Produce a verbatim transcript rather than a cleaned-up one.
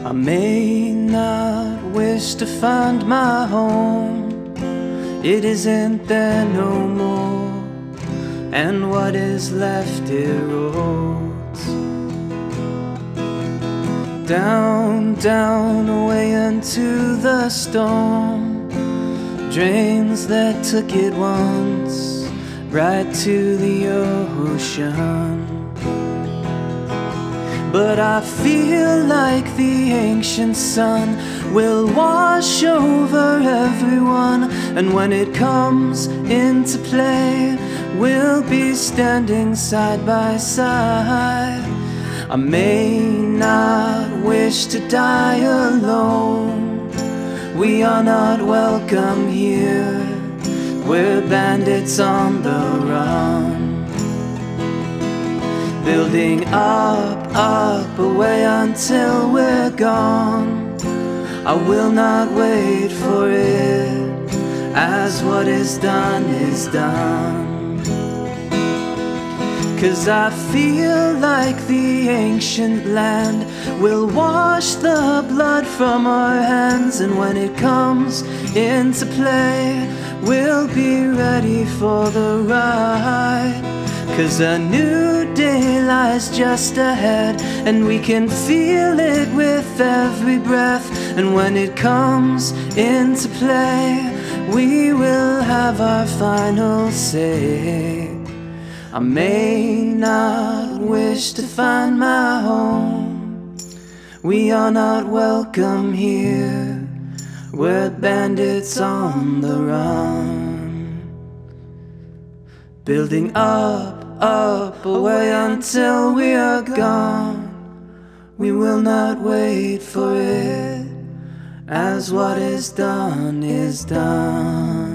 I may not wish to find my home, it isn't there no more, and what is left erodes. Down, down, away into the storm, drains that took it once, right to the ocean. But I feel like the ancient sun will wash over everyone, and when it comes into play, we'll be standing side by side. I may not wish to die alone, we are not welcome here, we're bandits on the run. Building up, up, away until we're gone. I will not wait for it, as what is done is done. 'Cause I feel like the ancient land will wash the blood from our hands, and when it comes into play, we'll be ready for the ride. 'Cause a new day lies just ahead, and we can feel it with every breath. And when it comes into play, we will have our final say. I may not wish to find my home, we are not welcome here, we're bandits on the run. Building up, up, away until we are gone. We will not wait for it, as what is done is done.